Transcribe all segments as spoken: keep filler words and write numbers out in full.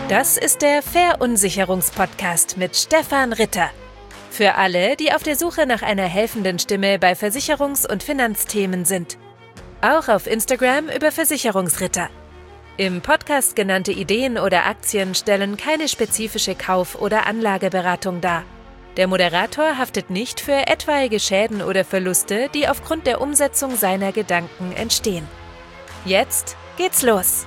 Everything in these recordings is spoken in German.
Das ist der Verunsicherungspodcast mit Stefan Ritter. Für alle, die auf der Suche nach einer helfenden Stimme bei Versicherungs- und Finanzthemen sind. Auch auf Instagram über Versicherungsritter. Im Podcast genannte Ideen oder Aktien stellen keine spezifische Kauf- oder Anlageberatung dar. Der Moderator haftet nicht für etwaige Schäden oder Verluste, die aufgrund der Umsetzung seiner Gedanken entstehen. Jetzt geht's los!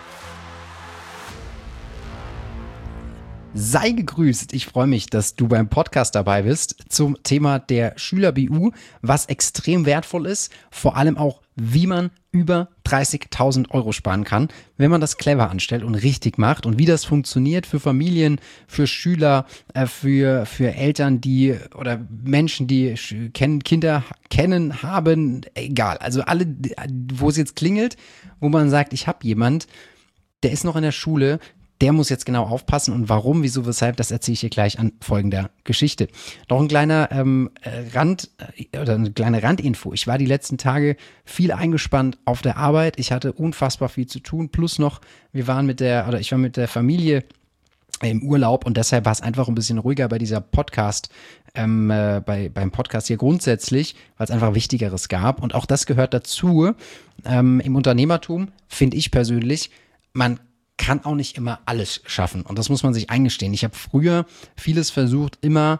Sei gegrüßt. Ich freue mich, dass du beim Podcast dabei bist zum Thema der Schüler-B U, was extrem wertvoll ist, vor allem auch, wie man über dreißigtausend Euro sparen kann, wenn man das clever anstellt und richtig macht und wie das funktioniert für Familien, für Schüler, äh, für, für Eltern, die oder Menschen, die sch- kennen, Kinder kennen, haben, egal. Also alle, wo es jetzt klingelt, wo man sagt, ich habe jemand, der ist noch in der Schule, der muss jetzt genau aufpassen und warum, wieso, weshalb, das erzähle ich dir gleich an folgender Geschichte. Noch ein kleiner ähm, Rand äh, oder eine kleine Randinfo. Ich war die letzten Tage viel eingespannt auf der Arbeit. Ich hatte unfassbar viel zu tun. Plus noch, wir waren mit der, oder ich war mit der Familie im Urlaub und deshalb war es einfach ein bisschen ruhiger bei dieser Podcast, ähm, äh, bei, beim Podcast hier grundsätzlich, weil es einfach Wichtigeres gab. Und auch das gehört dazu. Ähm, im Unternehmertum finde ich persönlich, man kann auch nicht immer alles schaffen. Und das muss man sich eingestehen. Ich habe früher vieles versucht, immer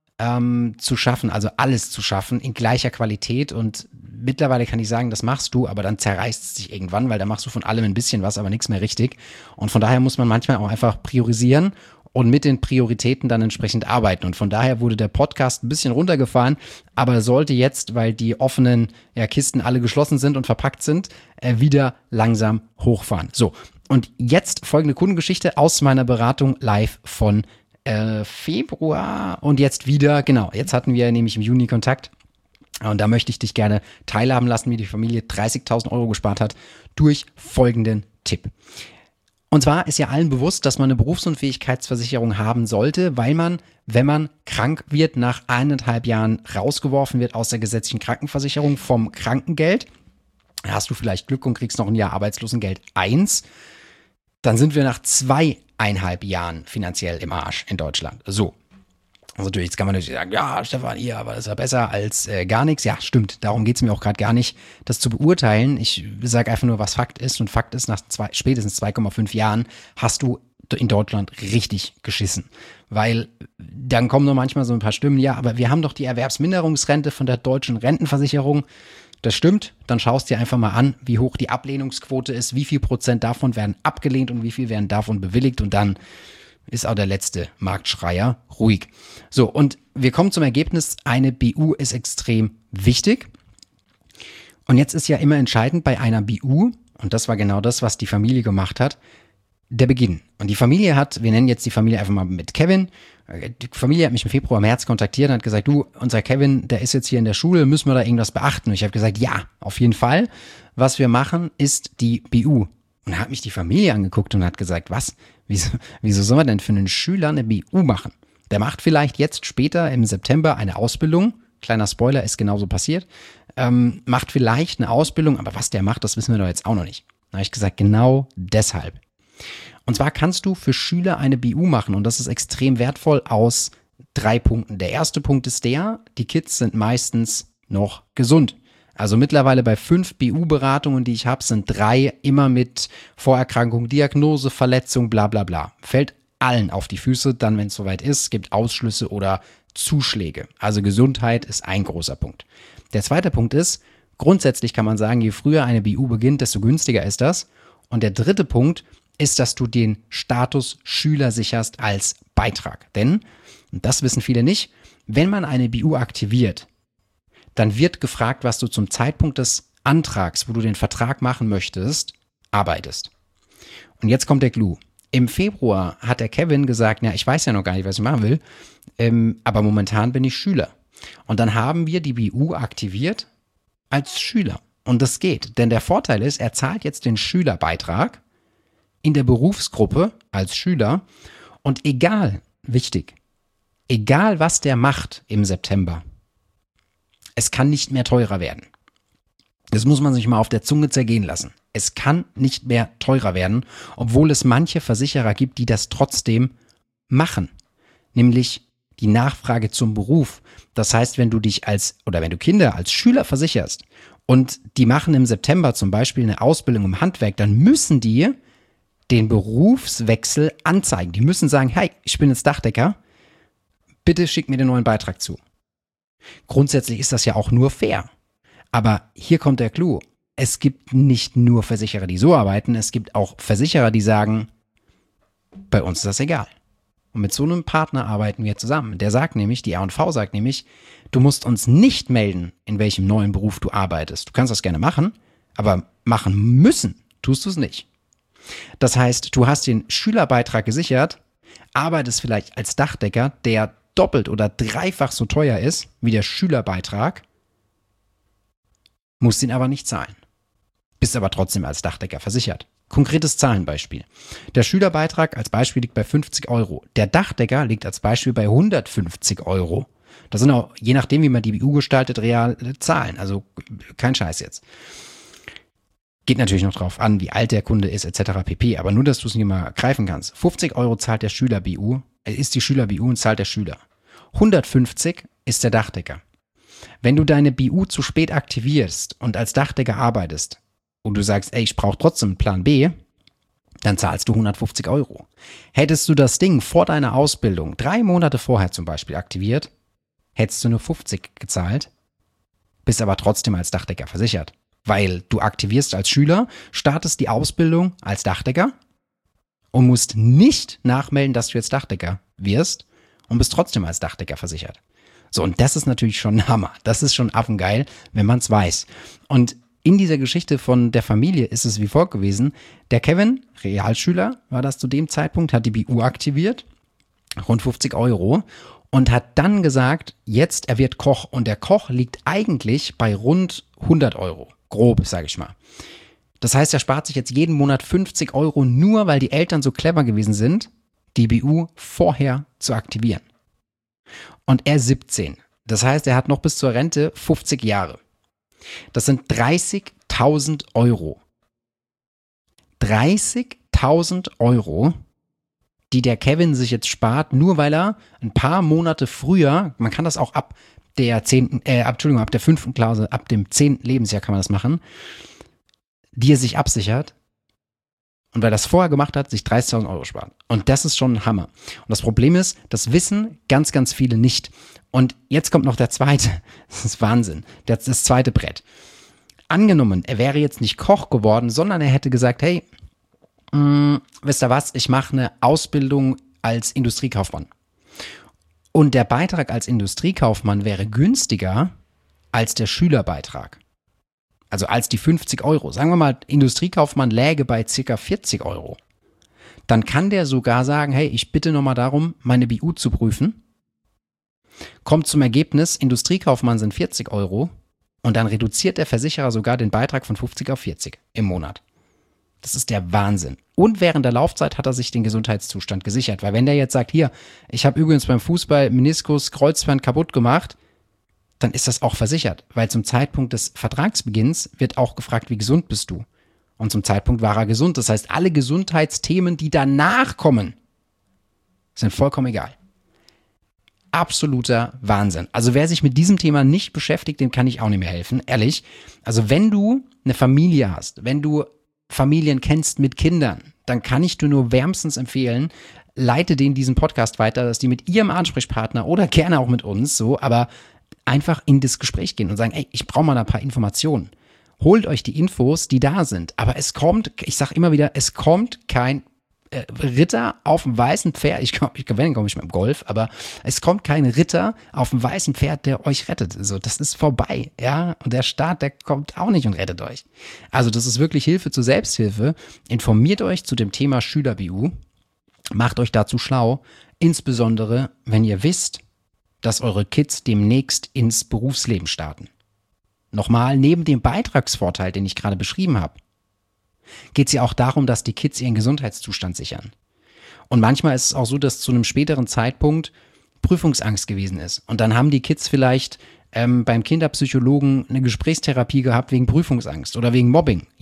ähm, zu schaffen, also alles zu schaffen in gleicher Qualität. Und mittlerweile kann ich sagen, das machst du, aber dann zerreißt es dich irgendwann, weil da machst du von allem ein bisschen was, aber nichts mehr richtig. Und von daher muss man manchmal auch einfach priorisieren und mit den Prioritäten dann entsprechend arbeiten. Und von daher wurde der Podcast ein bisschen runtergefahren, aber sollte jetzt, weil die offenen ja, Kisten alle geschlossen sind und verpackt sind, äh, wieder langsam hochfahren. So. Und jetzt folgende Kundengeschichte aus meiner Beratung live von äh, Februar und jetzt wieder, genau, jetzt hatten wir nämlich im Juni Kontakt und da möchte ich dich gerne teilhaben lassen, wie die Familie dreißigtausend Euro gespart hat durch folgenden Tipp. Und zwar ist ja allen bewusst, dass man eine Berufsunfähigkeitsversicherung haben sollte, weil man, wenn man krank wird, nach eineinhalb Jahren rausgeworfen wird aus der gesetzlichen Krankenversicherung vom Krankengeld. Hast du vielleicht Glück und kriegst noch ein Jahr Arbeitslosengeld eins, dann sind wir nach zweieinhalb Jahren finanziell im Arsch in Deutschland. So. Also natürlich, jetzt kann man natürlich sagen, ja, Stefan, ihr, aber das ist ja besser als äh, gar nichts. Ja, stimmt. Darum geht es mir auch gerade gar nicht, das zu beurteilen. Ich sage einfach nur, was Fakt ist. Und Fakt ist, nach zwei, spätestens zwei Komma fünf Jahren hast du in Deutschland richtig geschissen. Weil dann kommen nur manchmal so ein paar Stimmen, ja, aber wir haben doch die Erwerbsminderungsrente von der deutschen Rentenversicherung. Das stimmt, dann schaust dir einfach mal an, wie hoch die Ablehnungsquote ist, wie viel Prozent davon werden abgelehnt und wie viel werden davon bewilligt und dann ist auch der letzte Marktschreier ruhig. So, und wir kommen zum Ergebnis, eine B U ist extrem wichtig. Und jetzt ist ja immer entscheidend bei einer B U, und das war genau das, was die Familie gemacht hat, der Beginn. Und die Familie hat, wir nennen jetzt die Familie einfach mal mit Kevin. Die Familie hat mich im Februar, März kontaktiert und hat gesagt, du, unser Kevin, der ist jetzt hier in der Schule, müssen wir da irgendwas beachten? Und ich habe gesagt, ja, auf jeden Fall. Was wir machen, ist die B U. Und da hat mich die Familie angeguckt und hat gesagt, was? Wieso, wieso soll man denn für einen Schüler eine B U machen? Der macht vielleicht jetzt später im September eine Ausbildung. Kleiner Spoiler, ist genauso passiert. Ähm, macht vielleicht eine Ausbildung, aber was der macht, das wissen wir doch jetzt auch noch nicht. Da habe ich gesagt, genau deshalb. Und zwar kannst du für Schüler eine B U machen und das ist extrem wertvoll aus drei Punkten. Der erste Punkt ist der, die Kids sind meistens noch gesund. Also mittlerweile bei fünf B U-Beratungen, die ich habe, sind drei immer mit Vorerkrankung, Diagnose, Verletzung, bla bla bla. Fällt allen auf die Füße, dann wenn es soweit ist, gibt Ausschlüsse oder Zuschläge. Also Gesundheit ist ein großer Punkt. Der zweite Punkt ist, grundsätzlich kann man sagen, je früher eine B U beginnt, desto günstiger ist das. Und der dritte Punkt ist, dass du den Status Schüler sicherst als Beitrag. Denn, und das wissen viele nicht, wenn man eine B U aktiviert, dann wird gefragt, was du zum Zeitpunkt des Antrags, wo du den Vertrag machen möchtest, arbeitest. Und jetzt kommt der Clou. Im Februar hat der Kevin gesagt, ja, ich weiß ja noch gar nicht, was ich machen will, ähm, aber momentan bin ich Schüler. Und dann haben wir die B U aktiviert als Schüler. Und das geht, denn der Vorteil ist, er zahlt jetzt den Schülerbeitrag in der Berufsgruppe als Schüler und egal, wichtig, egal was der macht im September, es kann nicht mehr teurer werden. Das muss man sich mal auf der Zunge zergehen lassen. Es kann nicht mehr teurer werden, obwohl es manche Versicherer gibt, die das trotzdem machen. Nämlich die Nachfrage zum Beruf. Das heißt, wenn du dich als, oder wenn du Kinder als Schüler versicherst und die machen im September zum Beispiel eine Ausbildung im Handwerk, dann müssen die den Berufswechsel anzeigen. Die müssen sagen, hey, ich bin jetzt Dachdecker, bitte schick mir den neuen Beitrag zu. Grundsätzlich ist das ja auch nur fair. Aber hier kommt der Clou. Es gibt nicht nur Versicherer, die so arbeiten, es gibt auch Versicherer, die sagen, bei uns ist das egal. Und mit so einem Partner arbeiten wir zusammen. Der sagt nämlich, die R und V sagt nämlich, du musst uns nicht melden, in welchem neuen Beruf du arbeitest. Du kannst das gerne machen, aber machen müssen tust du es nicht. Das heißt, du hast den Schülerbeitrag gesichert, arbeitest vielleicht als Dachdecker, der doppelt oder dreifach so teuer ist wie der Schülerbeitrag, musst ihn aber nicht zahlen. Bist aber trotzdem als Dachdecker versichert. Konkretes Zahlenbeispiel. Der Schülerbeitrag als Beispiel liegt bei fünfzig Euro. Der Dachdecker liegt als Beispiel bei hundertfünfzig Euro. Das sind auch, je nachdem, wie man die B U gestaltet, reale Zahlen. Also kein Scheiß jetzt. Geht natürlich noch drauf an, wie alt der Kunde ist, et cetera pp. Aber nur, dass du es nicht mal greifen kannst. fünfzig Euro zahlt der Schüler-B U, äh, ist die Schüler-B U und zahlt der Schüler. hundertfünfzig ist der Dachdecker. Wenn du deine B U zu spät aktivierst und als Dachdecker arbeitest und du sagst, ey, ich brauche trotzdem einen Plan B, dann zahlst du hundertfünfzig Euro. Hättest du das Ding vor deiner Ausbildung, drei Monate vorher zum Beispiel, aktiviert, hättest du nur fünfzig gezahlt, bist aber trotzdem als Dachdecker versichert. Weil du aktivierst als Schüler, startest die Ausbildung als Dachdecker und musst nicht nachmelden, dass du jetzt Dachdecker wirst und bist trotzdem als Dachdecker versichert. So, und das ist natürlich schon ein Hammer. Das ist schon affengeil, wenn man es weiß. Und in dieser Geschichte von der Familie ist es wie folgt gewesen. Der Kevin, Realschüler, war das zu dem Zeitpunkt, hat die B U aktiviert, rund fünfzig Euro, und hat dann gesagt, jetzt er wird Koch. Und der Koch liegt eigentlich bei rund hundert Euro. Grob, sage ich mal. Das heißt, er spart sich jetzt jeden Monat fünfzig Euro, nur weil die Eltern so clever gewesen sind, die B U vorher zu aktivieren. Und er siebzehn. Das heißt, er hat noch bis zur Rente fünfzig Jahre. Das sind dreißigtausend Euro. dreißigtausend Euro, die der Kevin sich jetzt spart, nur weil er ein paar Monate früher, man kann das auch ab der zehnten, äh, Entschuldigung, ab der fünften Klausel, ab dem zehnten Lebensjahr kann man das machen, die er sich absichert und weil er das vorher gemacht hat, sich dreißigtausend Euro spart. Und das ist schon ein Hammer. Und das Problem ist, das wissen ganz, ganz viele nicht. Und jetzt kommt noch der zweite, das ist Wahnsinn, das, das zweite Brett. Angenommen, er wäre jetzt nicht Koch geworden, sondern er hätte gesagt, hey, mh, wisst ihr was, ich mache eine Ausbildung als Industriekaufmann. Und der Beitrag als Industriekaufmann wäre günstiger als der Schülerbeitrag. Also als die fünfzig Euro. Sagen wir mal, Industriekaufmann läge bei ca. vierzig Euro. Dann kann der sogar sagen, hey, ich bitte nochmal darum, meine B U zu prüfen. Kommt zum Ergebnis, Industriekaufmann sind vierzig Euro und dann reduziert der Versicherer sogar den Beitrag von fünfzig auf vierzig im Monat. Das ist der Wahnsinn. Und während der Laufzeit hat er sich den Gesundheitszustand gesichert. Weil wenn der jetzt sagt, hier, ich habe übrigens beim Fußball Meniskus, Kreuzband kaputt gemacht, dann ist das auch versichert. Weil zum Zeitpunkt des Vertragsbeginns wird auch gefragt, wie gesund bist du? Und zum Zeitpunkt war er gesund. Das heißt, alle Gesundheitsthemen, die danach kommen, sind vollkommen egal. Absoluter Wahnsinn. Also wer sich mit diesem Thema nicht beschäftigt, dem kann ich auch nicht mehr helfen. Ehrlich. Also wenn du eine Familie hast, wenn du Familien kennst mit Kindern, dann kann ich dir nur wärmstens empfehlen, leite denen diesen Podcast weiter, dass die mit ihrem Ansprechpartner oder gerne auch mit uns so, aber einfach in das Gespräch gehen und sagen, ey, ich brauche mal ein paar Informationen. Holt euch die Infos, die da sind. Aber es kommt, ich sage immer wieder, es kommt kein äh, Ritter auf dem weißen Pferd, ich glaube, ich gewinne komme ich mit dem Golf, aber es kommt kein Ritter auf dem weißen Pferd, der euch rettet. So, das ist vorbei, ja. Und der Staat, der kommt auch nicht und rettet euch. Also das ist wirklich Hilfe zur Selbsthilfe. Informiert euch zu dem Thema Schüler-B U. Macht euch dazu schlau, insbesondere wenn ihr wisst, dass eure Kids demnächst ins Berufsleben starten. Nochmal, neben dem Beitragsvorteil, den ich gerade beschrieben habe, geht es ja auch darum, dass die Kids ihren Gesundheitszustand sichern. Und manchmal ist es auch so, dass zu einem späteren Zeitpunkt Prüfungsangst gewesen ist. Und dann haben die Kids vielleicht ähm, beim Kinderpsychologen eine Gesprächstherapie gehabt wegen Prüfungsangst oder wegen Mobbing. Ja,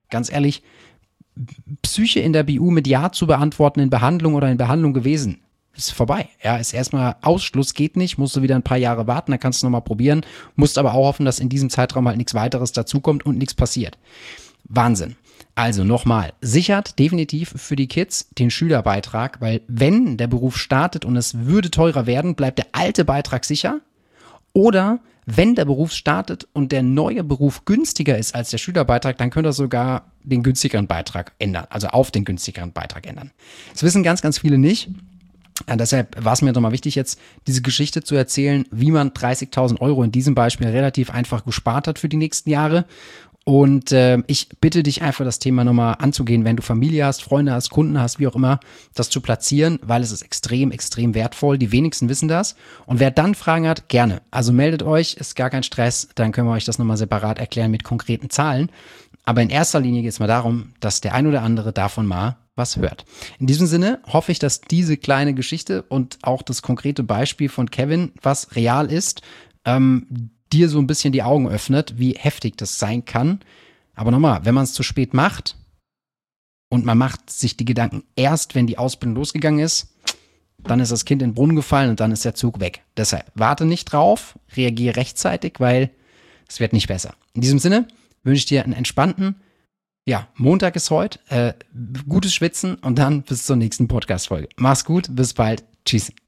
ganz ehrlich, Psyche in der B U mit Ja zu beantworten in Behandlung oder in Behandlung gewesen, ist vorbei. Ja, ist erstmal Ausschluss, geht nicht, musst du wieder ein paar Jahre warten, dann kannst du nochmal probieren, musst aber auch hoffen, dass in diesem Zeitraum halt nichts weiteres dazukommt und nichts passiert. Wahnsinn. Also nochmal, sichert definitiv für die Kids den Schülerbeitrag, weil wenn der Beruf startet und es würde teurer werden, bleibt der alte Beitrag sicher. Oder wenn der Beruf startet und der neue Beruf günstiger ist als der Schülerbeitrag, dann könnt ihr sogar den günstigeren Beitrag ändern, also auf den günstigeren Beitrag ändern. Das wissen ganz, ganz viele nicht. Und deshalb war es mir doch mal wichtig, jetzt diese Geschichte zu erzählen, wie man dreißigtausend Euro in diesem Beispiel relativ einfach gespart hat für die nächsten Jahre. Und äh, ich bitte dich einfach, das Thema nochmal anzugehen, wenn du Familie hast, Freunde hast, Kunden hast, wie auch immer, das zu platzieren, weil es ist extrem, extrem wertvoll. Die wenigsten wissen das. Und wer dann Fragen hat, gerne. Also meldet euch, ist gar kein Stress, dann können wir euch das nochmal separat erklären mit konkreten Zahlen. Aber in erster Linie geht es mal darum, dass der ein oder andere davon mal was hört. In diesem Sinne hoffe ich, dass diese kleine Geschichte und auch das konkrete Beispiel von Kevin, was real ist, ähm, dir so ein bisschen die Augen öffnet, wie heftig das sein kann. Aber nochmal, wenn man es zu spät macht und man macht sich die Gedanken erst, wenn die Ausbildung losgegangen ist, dann ist das Kind in den Brunnen gefallen und dann ist der Zug weg. Deshalb warte nicht drauf, reagiere rechtzeitig, weil es wird nicht besser. In diesem Sinne wünsche ich dir einen entspannten, ja, Montag ist heute, äh, gutes Schwitzen und dann bis zur nächsten Podcast-Folge. Mach's gut, bis bald, tschüss.